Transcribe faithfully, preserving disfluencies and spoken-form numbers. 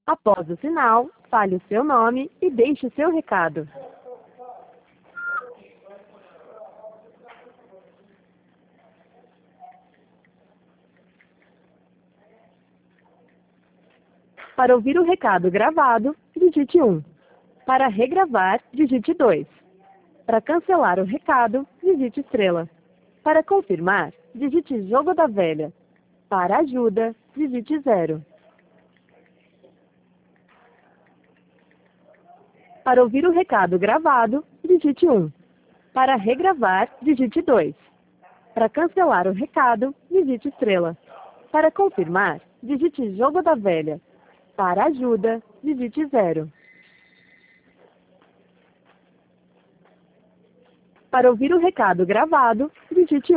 Após o sinal, fale o seu nome e deixe o seu recado. Para ouvir o recado gravado, digite um. Para regravar, digite dois. Para cancelar o recado, digite estrela. Para confirmar, digite jogo da velha. Para ajuda, digite zero. Para ouvir o recado gravado, digite um. Para regravar, digite dois. Para cancelar o recado, digite estrela. Para confirmar, digite jogo da velha. Para ajuda, digite zero. Para ouvir o recado gravado, digite um.